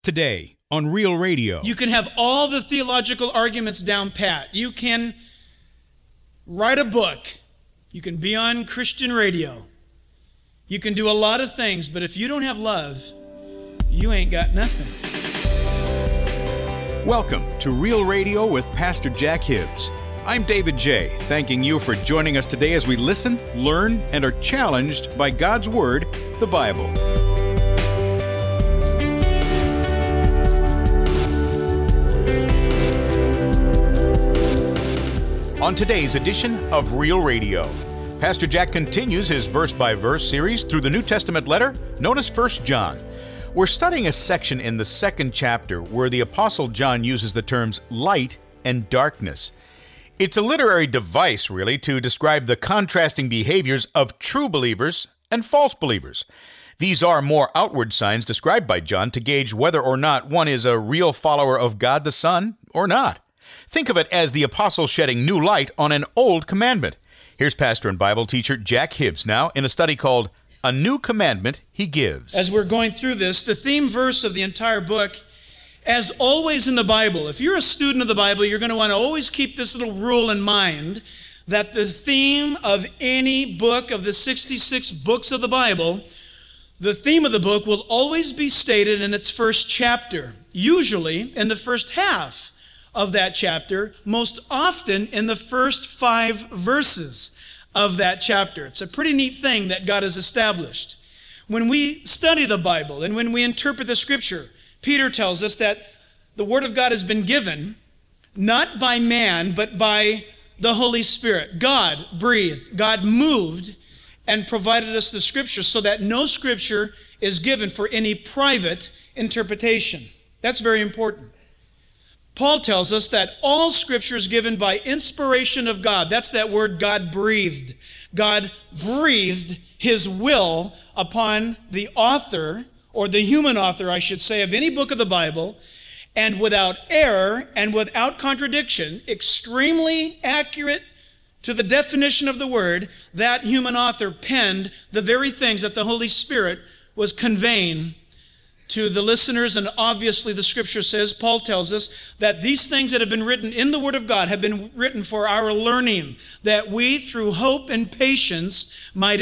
Today on Real Radio. You can have all the theological arguments down pat. You can write a book. You can be on Christian radio. You can do a lot of things, but if you don't have love, you ain't got nothing. Welcome to Real Radio with Pastor Jack Hibbs. I'm David J., thanking you for joining us today as we listen, learn, and are challenged by God's Word, the Bible. On today's edition of Real Radio, Pastor Jack continues his verse-by-verse series through the New Testament letter known as 1 John. We're studying a section in the second chapter where the Apostle John uses the terms light and darkness. It's a literary device, really, to describe the contrasting behaviors of true believers and false believers. These are more outward signs described by John to gauge whether or not one is a real follower of God the Son or not. Think of it as the apostle shedding new light on an old commandment. Here's pastor and Bible teacher Jack Hibbs now in a study called A New Commandment He Gives. As we're going through this, the theme verse of the entire book, as always in the Bible, if you're a student of the Bible, you're going to want to always keep this little rule in mind, that the theme of any book of the 66 books of the Bible, the theme of the book will always be stated in its first chapter, usually in the first half of that chapter, most often in the first 5 verses of that chapter. It's a pretty neat thing that God has established. When we study the Bible and when we interpret the Scripture, Peter tells us that the Word of God has been given not by man, but by the Holy Spirit. God breathed, God moved, and provided us the Scripture so that no Scripture is given for any private interpretation. That's very important. Paul tells us that all Scripture is given by inspiration of God. That's that word, God breathed. God breathed His will upon the author, or the human author, I should say, of any book of the Bible, and without error and without contradiction, extremely accurate to the definition of the word, that human author penned the very things that the Holy Spirit was conveying to the listeners. And obviously the Scripture says, Paul tells us, that these things that have been written in the Word of God have been written for our learning, that we through hope and patience might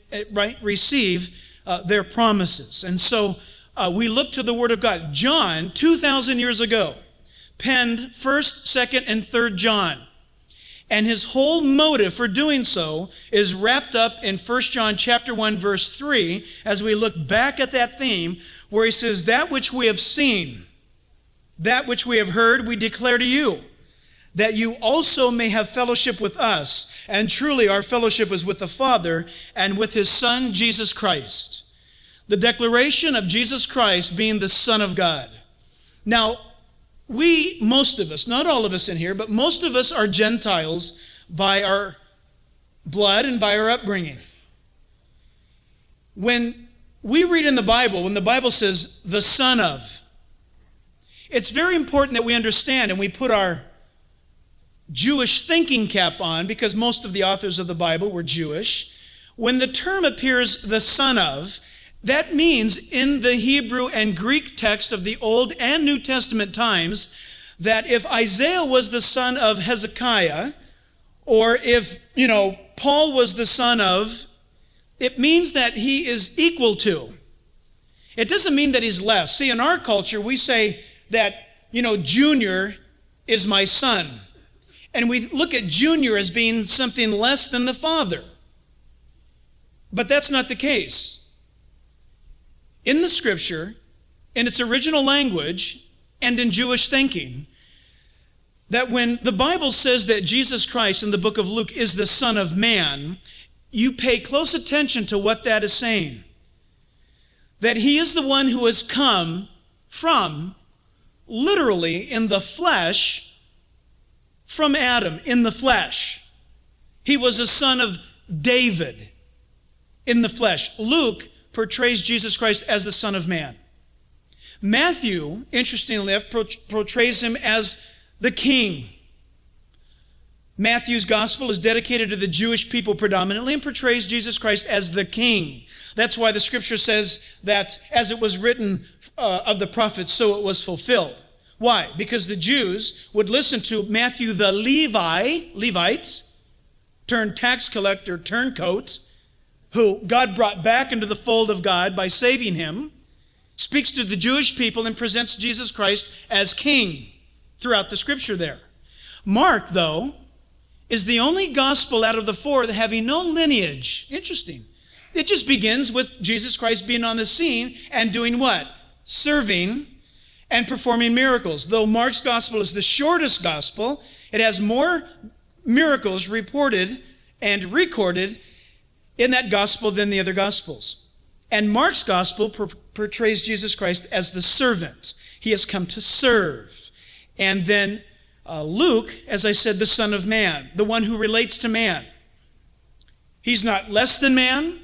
receive their promises. And so we look to the Word of God. John, 2,000 years ago, penned 1st, 2nd, and 3rd John. And his whole motive for doing so is wrapped up in 1 John chapter 1, verse 3, as we look back at that theme, where he says, that which we have seen, that which we have heard, we declare to you, that you also may have fellowship with us. And truly our fellowship is with the Father and with His Son, Jesus Christ. The declaration of Jesus Christ being the Son of God. Now, we, most of us, not all of us in here, but most of us are Gentiles by our blood and by our upbringing. When we read in the Bible, when the Bible says, the Son of, it's very important that we understand and we put our Jewish thinking cap on, because most of the authors of the Bible were Jewish. When the term appears, the Son of, that means in the Hebrew and Greek text of the Old and New Testament times, that if Isaiah was the son of Hezekiah, or if, Paul was the son of, it means that he is equal to. It doesn't mean that he's less. See, in our culture, we say that, Junior is my son. And we look at Junior as being something less than the father. But that's not the case. In the Scripture, in its original language, and in Jewish thinking, that when the Bible says that Jesus Christ in the book of Luke is the Son of Man, you pay close attention to what that is saying. That He is the one who has come from, literally in the flesh, from Adam, in the flesh. He was a son of David in the flesh. Luke portrays Jesus Christ as the Son of Man. Matthew, interestingly enough, portrays Him as the King. Matthew's gospel is dedicated to the Jewish people predominantly and portrays Jesus Christ as the king. That's why the scripture says that as it was written of the prophets, so it was fulfilled. Why? Because the Jews would listen to Matthew the Levite, turned tax collector, turncoat, who God brought back into the fold of God by saving him, speaks to the Jewish people and presents Jesus Christ as king throughout the scripture there. Mark, though, is the only gospel out of the four that having no lineage. Interesting. It just begins with Jesus Christ being on the scene and doing what? Serving and performing miracles. Though Mark's gospel is the shortest gospel, it has more miracles reported and recorded in that gospel than the other gospels. And Mark's gospel portrays Jesus Christ as the servant. He has come to serve. And then Luke, as I said, the Son of Man, the one who relates to man. He's not less than man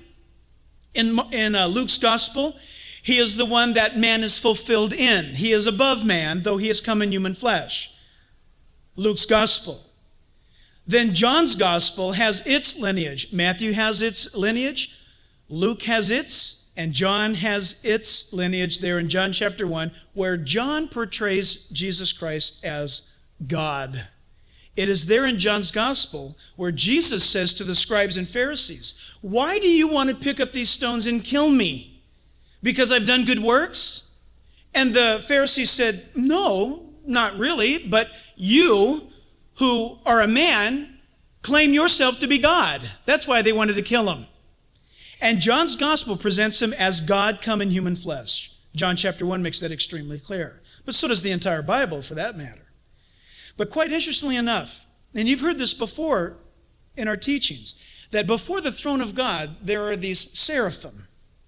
in Luke's gospel. He is the one that man is fulfilled in. He is above man, though he has come in human flesh. Luke's gospel. Then John's gospel has its lineage. Matthew has its lineage. Luke has its, and John has its lineage there in John chapter 1, where John portrays Jesus Christ as God. It is there in John's gospel where Jesus says to the scribes and Pharisees, "Why do you want to pick up these stones and kill me? Because I've done good works?" And the Pharisees said, "No, not really, but you who are a man claim yourself to be God." That's why they wanted to kill him. And John's gospel presents him as God come in human flesh. John chapter 1 makes that extremely clear. But so does the entire Bible, for that matter. But quite interestingly enough, and you've heard this before in our teachings, that before the throne of God, there are these seraphim.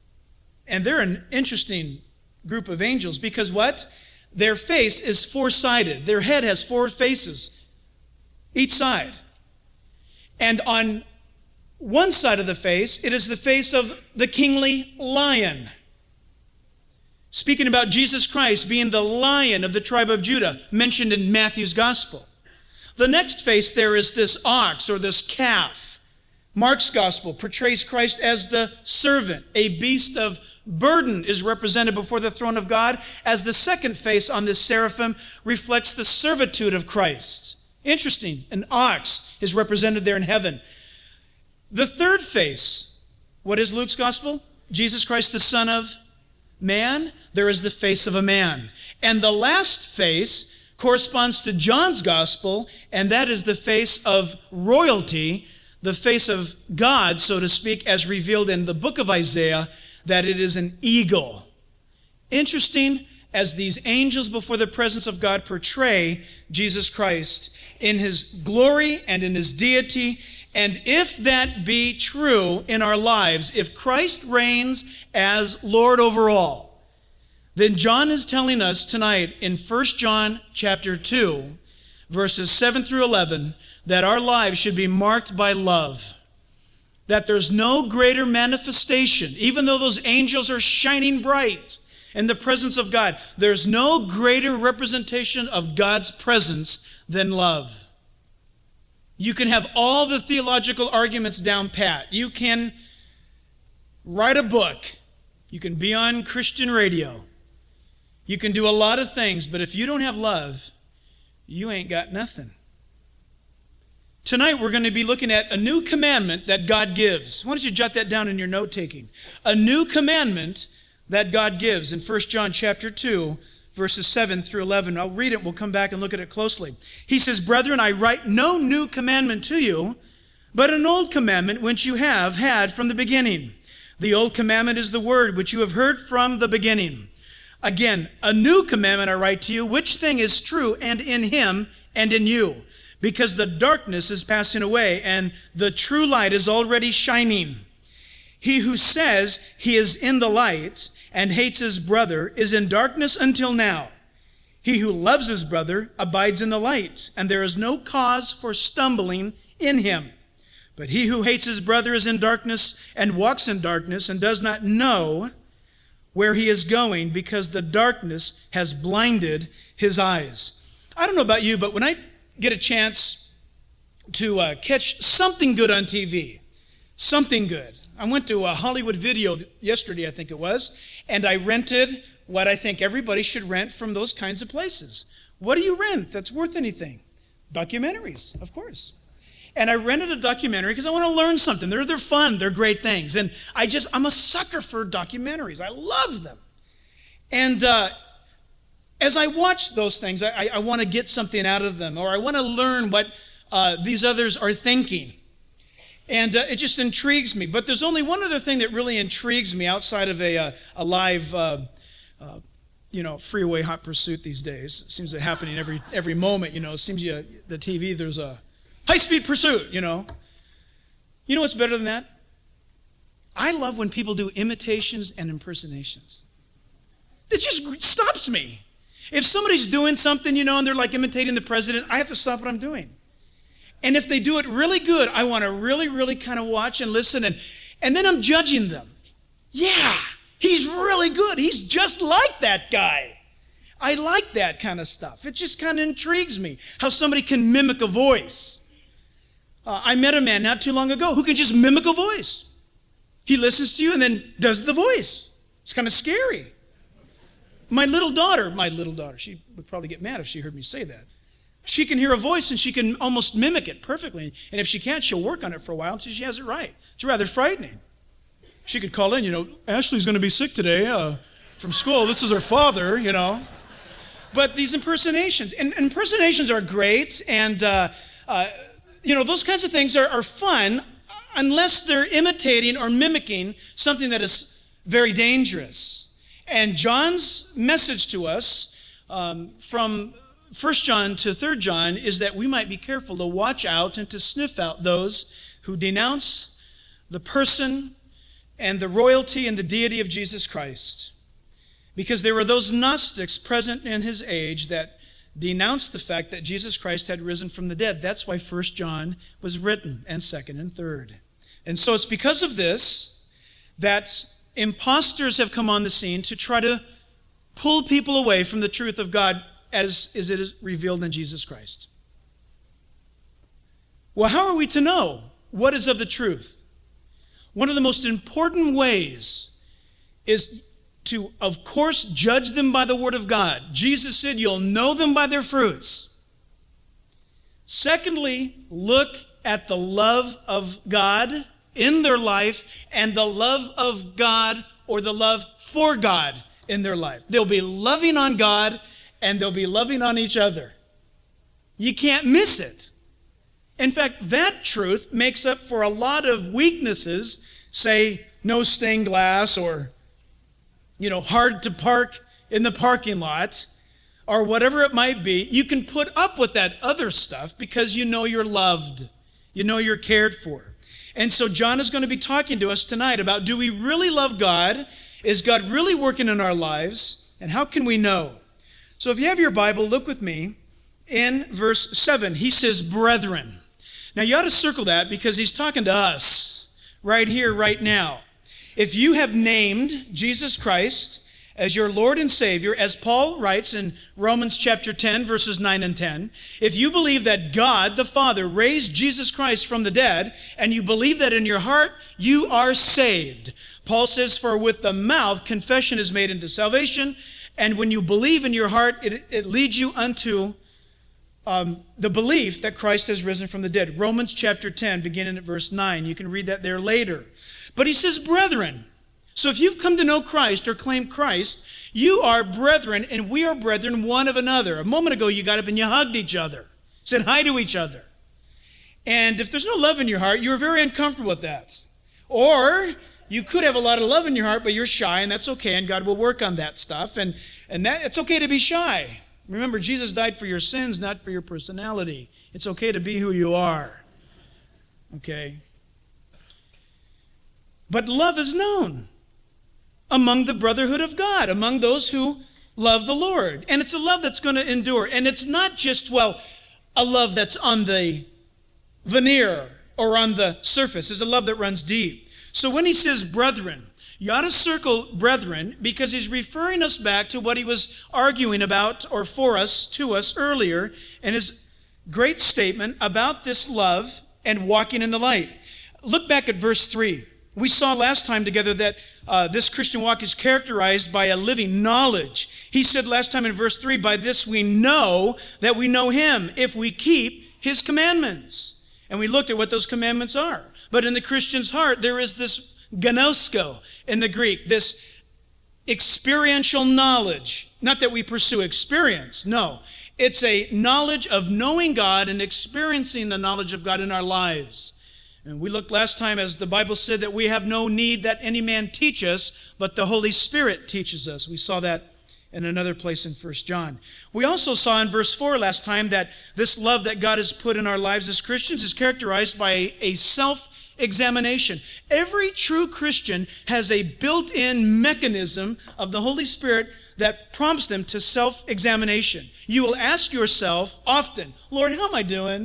And they're an interesting group of angels because what? Their face is four-sided. Their head has four faces, each side. And on one side of the face, it is the face of the kingly lion. Speaking about Jesus Christ being the Lion of the tribe of Judah, mentioned in Matthew's gospel. The next face there is this ox or this calf. Mark's gospel portrays Christ as the servant. A beast of burden is represented before the throne of God, as the second face on this seraphim reflects the servitude of Christ. Interesting. An ox is represented there in heaven. The third face, what is Luke's gospel? Jesus Christ, the Son of Man. There is the face of a man. And the last face corresponds to John's gospel, and that is the face of royalty, the face of God, so to speak, as revealed in the book of Isaiah, that it is an eagle. Interesting, as these angels before the presence of God portray Jesus Christ in his glory and in his deity. And if that be true in our lives, if Christ reigns as Lord over all, then John is telling us tonight in 1 John chapter 2, verses 7 through 11, that our lives should be marked by love. That there's no greater manifestation, even though those angels are shining bright in the presence of God, there's no greater representation of God's presence than love. You can have all the theological arguments down pat. You can write a book. You can be on Christian radio. You can do a lot of things, but if you don't have love, you ain't got nothing. Tonight we're going to be looking at a new commandment that God gives. Why don't you jot that down in your note-taking? A new commandment that God gives in 1 John chapter 2, verses 7 through 11. I'll read it. We'll come back and look at it closely. He says, "Brethren, I write no new commandment to you, but an old commandment which you have had from the beginning. The old commandment is the word which you have heard from the beginning. Again, a new commandment I write to you, which thing is true and in him and in you, because the darkness is passing away and the true light is already shining. He who says he is in the light and hates his brother is in darkness until now. He who loves his brother abides in the light, and there is no cause for stumbling in him. But he who hates his brother is in darkness and walks in darkness and does not know where he is going, because the darkness has blinded his eyes." I don't know about you, but when I get a chance catch something good on TV. Something good. I went to a Hollywood Video yesterday, I think it was, and I rented what I think everybody should rent from those kinds of places. What do you rent that's worth anything? Documentaries, of course. And I rented a documentary because I want to learn something. They're fun. They're great things. And I'm a sucker for documentaries. I love them. And as I watch those things, I want to get something out of them, or I want to learn what these others are thinking. And it just intrigues me. But there's only one other thing that really intrigues me outside of a live, freeway hot pursuit these days. It seems to be happening every moment. It seems the TV, there's a high-speed pursuit, You know what's better than that? I love when people do imitations and impersonations. It just stops me. If somebody's doing something, and they're like imitating the president, I have to stop what I'm doing. And if they do it really good, I want to really, really kind of watch and listen, and then I'm judging them. Yeah, he's really good. He's just like that guy. I like that kind of stuff. It just kind of intrigues me how somebody can mimic a voice. I met a man not too long ago who can just mimic a voice. He listens to you and then does the voice. It's kind of scary. My little daughter, she would probably get mad if she heard me say that. She can hear a voice and she can almost mimic it perfectly. And if she can't, she'll work on it for a while until she has it right. It's rather frightening. She could call in, Ashley's going to be sick today from school. This is her father, But these impersonations, and impersonations are great, and, those kinds of things are fun unless they're imitating or mimicking something that is very dangerous. And John's message to us from 1 John to 3 John is that we might be careful to watch out and to sniff out those who denounce the person and the royalty and the deity of Jesus Christ. Because there were those Gnostics present in his age that denounced the fact that Jesus Christ had risen from the dead. That's why 1 John was written, and 2nd and 3rd. And so it's because of this that imposters have come on the scene to try to pull people away from the truth of God as it is revealed in Jesus Christ. Well, how are we to know what is of the truth? One of the most important ways is to, of course, judge them by the Word of God. Jesus said, you'll know them by their fruits. Secondly, look at the love of God in their life and the love of God or the love for God in their life. They'll be loving on God and they'll be loving on each other. You can't miss it. In fact, that truth makes up for a lot of weaknesses, say no stained glass or hard to park in the parking lot, or whatever it might be. You can put up with that other stuff because you're loved. You're cared for. And so John is going to be talking to us tonight about, do we really love God? Is God really working in our lives? And how can we know? So if you have your Bible, look with me in verse 7. He says, brethren. Now you ought to circle that because he's talking to us right here, right now. If you have named Jesus Christ as your Lord and Savior, as Paul writes in Romans chapter 10, verses 9 and 10, if you believe that God the Father raised Jesus Christ from the dead, and you believe that in your heart, you are saved. Paul says, for with the mouth confession is made unto salvation, and when you believe in your heart, it leads you unto the belief that Christ has risen from the dead. Romans chapter 10, beginning at verse 9. You can read that there later. But he says, brethren. So if you've come to know Christ or claim Christ, you are brethren, and we are brethren one of another. A moment ago, you got up and you hugged each other, said hi to each other. And if there's no love in your heart, you're very uncomfortable with that. Or you could have a lot of love in your heart, but you're shy, and that's okay, and God will work on that stuff. And that it's okay to be shy. Remember, Jesus died for your sins, not for your personality. It's okay to be who you are. Okay? But love is known among the brotherhood of God, among those who love the Lord. And it's a love that's going to endure. And it's not just, a love that's on the veneer or on the surface. It's a love that runs deep. So when he says brethren, you ought to circle brethren because he's referring us back to what he was arguing about or for us, to us earlier in his great statement about this love and walking in the light. Look back at verse 3. We saw last time together that this Christian walk is characterized by a living knowledge. He said last time in verse 3, by this we know that we know him, if we keep his commandments. And we looked at what those commandments are. But in the Christian's heart, there is this gnosko in the Greek, this experiential knowledge. Not that we pursue experience, no. It's a knowledge of knowing God and experiencing the knowledge of God in our lives. And we looked last time, as the Bible said, that we have no need that any man teach us, but the Holy Spirit teaches us. We saw that in another place in 1 John. We also saw in verse 4 last time that this love that God has put in our lives as Christians is characterized by a self-examination. Every true Christian has a built-in mechanism of the Holy Spirit that prompts them to self-examination. You will ask yourself often, Lord, how am I doing?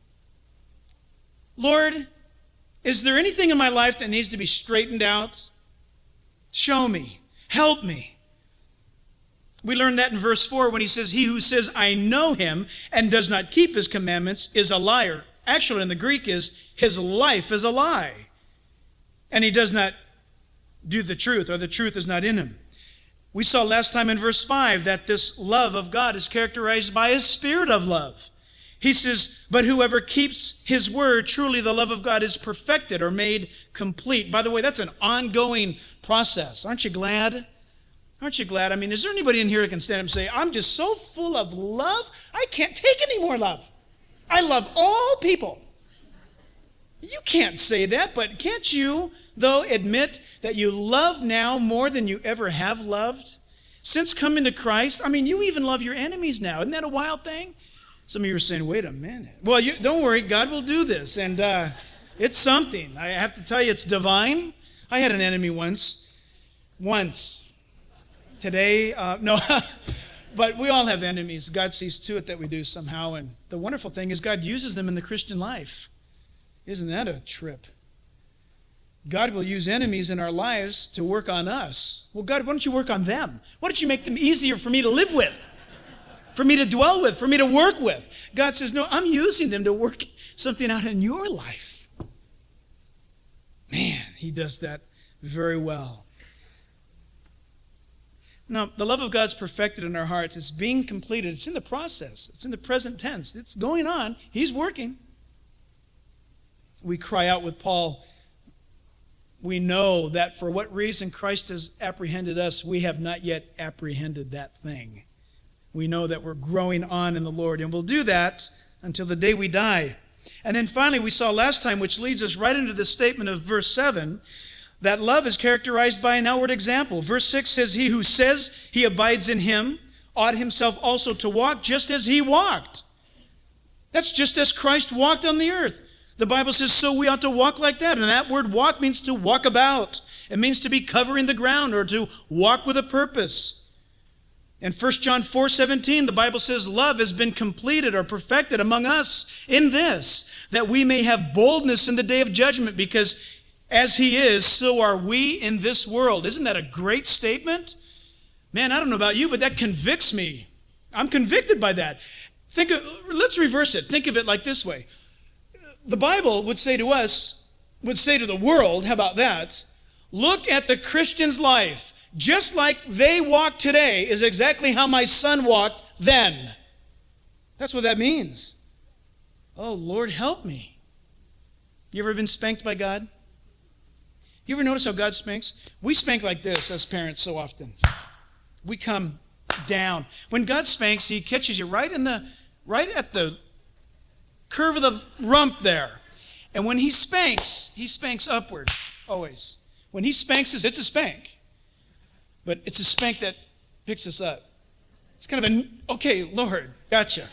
Lord, is there anything in my life that needs to be straightened out? Show me. Help me. We learned that in verse 4 when he says, he who says, I know him and does not keep his commandments is a liar. Actually, in the Greek is, his life is a lie. And he does not do the truth, or the truth is not in him. We saw last time in verse 5 that this love of God is characterized by a spirit of love. He says, but whoever keeps his word, truly the love of God is perfected or made complete. By the way, that's an ongoing process. Aren't you glad? Aren't you glad? I mean, is there anybody in here who can stand up and say, I'm just so full of love, I can't take any more love. I love all people. You can't say that, but can't you, though, admit that you love now more than you ever have loved? Since coming to Christ, I mean, you even love your enemies now. Isn't that a wild thing? Some of you are saying, wait a minute. Well, don't worry, God will do this. And it's something. I have to tell you, it's divine. I had an enemy once. Today, no. But we all have enemies. God sees to it that we do somehow. And the wonderful thing is God uses them in the Christian life. Isn't that a trip? God will use enemies in our lives to work on us. Well, God, why don't you work on them? Why don't you make them easier for me to live with? For me to dwell with, for me to work with. God says, no, I'm using them to work something out in your life. Man, he does that very well. Now, the love of God's perfected in our hearts. It's being completed. It's in the process. It's in the present tense. It's going on. He's working. We cry out with Paul, we know that for what reason Christ has apprehended us, we have not yet apprehended that thing. We know that we're growing on in the Lord, and we'll do that until the day we die. And then finally, we saw last time, which leads us right into the statement of verse 7, that love is characterized by an outward example. Verse 6 says, he who says he abides in him ought himself also to walk just as he walked. That's just as Christ walked on the earth. The Bible says, so we ought to walk like that. And that word walk means to walk about. It means to be covering the ground or to walk with a purpose. In 1 John 4:17, the Bible says, love has been completed or perfected among us in this, that we may have boldness in the day of judgment, because as he is, so are we in this world. Isn't that a great statement? Man, I don't know about you, but that convicts me. I'm convicted by that. Let's reverse it. Think of it like this way. The Bible would say to us, would say to the world, how about that? Look at the Christian's life. Just like they walk today is exactly how my son walked then. That's what that means. Oh, Lord, help me. You ever been spanked by God? You ever notice how God spanks? We spank like this as parents so often. We come down. When God spanks, he catches you right at the curve of the rump there. And when he spanks upward, always. When he spanks us, it's a spank. But it's a spank that picks us up. It's kind of okay, Lord, gotcha.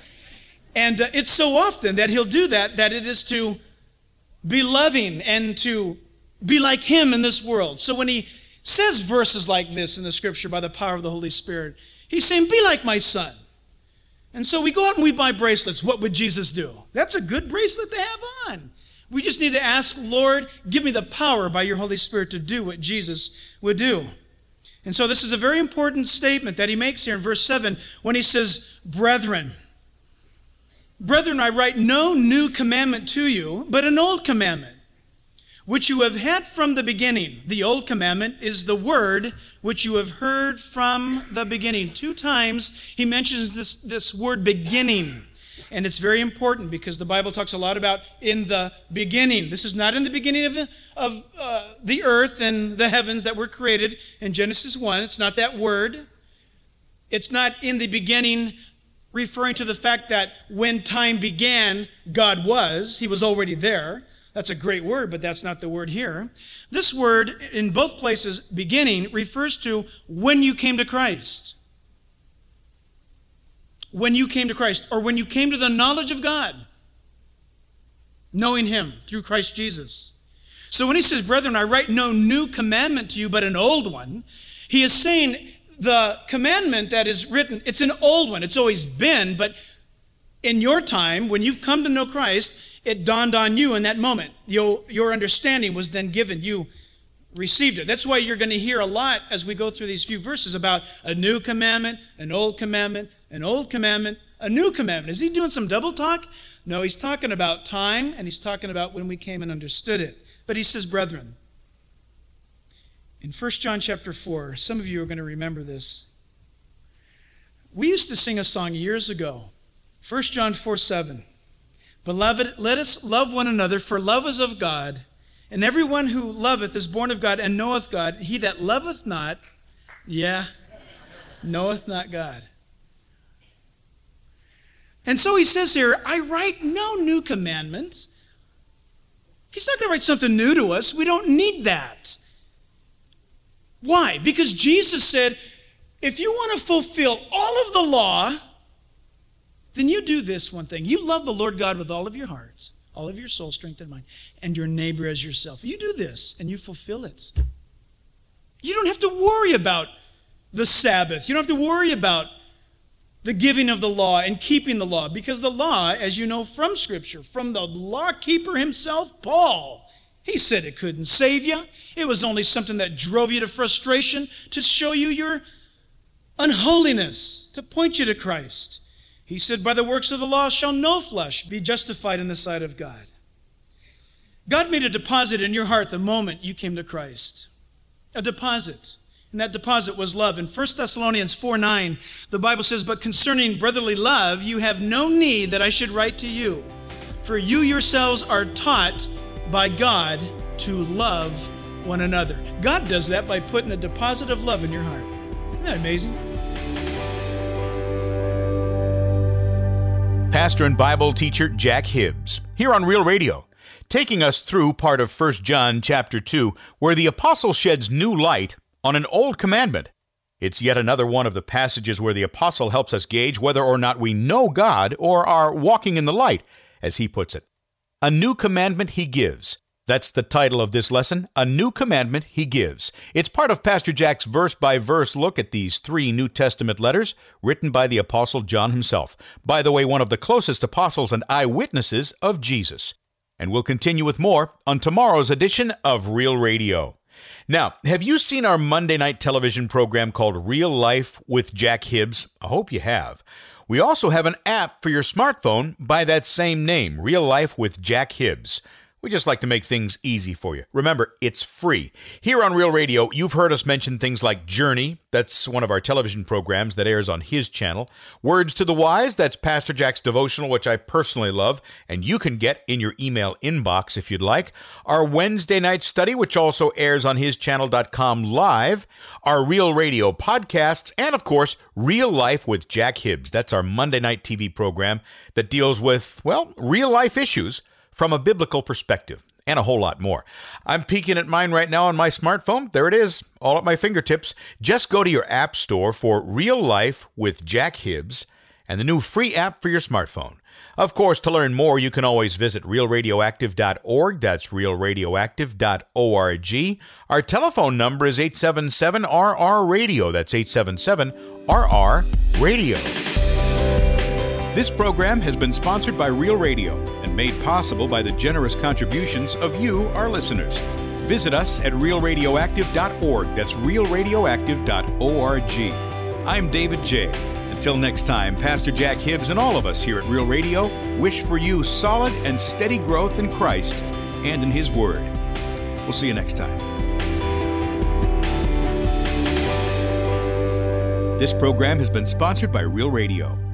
And it's so often that he'll do that it is to be loving and to be like him in this world. So when he says verses like this in the scripture by the power of the Holy Spirit, he's saying, be like my son. And so we go out and we buy bracelets. What would Jesus do? That's a good bracelet to have on. We just need to ask, Lord, give me the power by your Holy Spirit to do what Jesus would do. And so this is a very important statement that he makes here in verse 7 when he says, brethren. Brethren, I write no new commandment to you, but an old commandment, which you have had from the beginning. The old commandment is the word which you have heard from the beginning. 2 times he mentions this word beginning. And it's very important because the Bible talks a lot about in the beginning. This is not in the beginning of the earth and the heavens that were created in Genesis 1. It's not that word. It's not in the beginning referring to the fact that when time began, God was. He was already there. That's a great word, but that's not the word here. This word, in both places, beginning, refers to when you came to Christ. When you came to Christ, or when you came to the knowledge of God, knowing Him through Christ Jesus. So when he says, brethren, I write no new commandment to you, but an old one, he is saying the commandment that is written, it's an old one. It's always been, but in your time, when you've come to know Christ, it dawned on you in that moment. Your understanding was then given. You received it. That's why you're going to hear a lot as we go through these few verses about a new commandment, an old commandment, an old commandment, a new commandment. Is he doing some double talk? No, he's talking about time, and he's talking about when we came and understood it. But he says, brethren, in 1 John chapter 4, some of you are going to remember this. We used to sing a song years ago, 1 John 4:7. Beloved, let us love one another, for love is of God. And everyone who loveth is born of God and knoweth God. He that loveth not, knoweth not God. And so he says here, I write no new commandments. He's not going to write something new to us. We don't need that. Why? Because Jesus said, if you want to fulfill all of the law, then you do this one thing. You love the Lord God with all of your heart, all of your soul, strength, and mind, and your neighbor as yourself. You do this, and you fulfill it. You don't have to worry about the Sabbath. You don't have to worry about the giving of the law and keeping the law, because the law, as you know from Scripture, from the law keeper himself, Paul, he said it couldn't save you. It was only something that drove you to frustration to show you your unholiness, to point you to Christ. He said, by the works of the law shall no flesh be justified in the sight of God. God made a deposit in your heart the moment you came to Christ. A deposit. And that deposit was love. In 1 Thessalonians 4:9, the Bible says, but concerning brotherly love, you have no need that I should write to you. For you yourselves are taught by God to love one another. God does that by putting a deposit of love in your heart. Isn't that amazing? Pastor and Bible teacher Jack Hibbs, here on Real Radio, taking us through part of 1 John chapter 2, where the apostle sheds new light on an old commandment. It's yet another one of the passages where the apostle helps us gauge whether or not we know God or are walking in the light, as he puts it. A new commandment he gives. That's the title of this lesson, A New Commandment He Gives. It's part of Pastor Jack's verse-by-verse look at these 3 New Testament letters written by the Apostle John himself. By the way, one of the closest apostles and eyewitnesses of Jesus. And we'll continue with more on tomorrow's edition of Real Radio. Now, have you seen our Monday night television program called Real Life with Jack Hibbs? I hope you have. We also have an app for your smartphone by that same name, Real Life with Jack Hibbs. We just like to make things easy for you. Remember, it's free. Here on Real Radio, you've heard us mention things like Journey. That's one of our television programs that airs on his channel. Words to the Wise, that's Pastor Jack's devotional, which I personally love, and you can get in your email inbox if you'd like. Our Wednesday night study, which also airs on hischannel.com live. Our Real Radio podcasts, and of course, Real Life with Jack Hibbs. That's our Monday night TV program that deals with, well, real life issues from a biblical perspective, and a whole lot more. I'm peeking at mine right now on my smartphone. There it is, all at my fingertips. Just go to your app store for Real Life with Jack Hibbs and the new free app for your smartphone. Of course, to learn more, you can always visit realradioactive.org. That's realradioactive.org. Our telephone number is 877-RR-RADIO. That's 877-RR-RADIO. This program has been sponsored by Real Radio and made possible by the generous contributions of you, our listeners. Visit us at realradioactive.org. That's realradioactive.org. I'm David J., and Till next time, Pastor Jack Hibbs and all of us here at Real Radio wish for you solid and steady growth in Christ and in His Word. We'll see you next time. This program has been sponsored by Real Radio.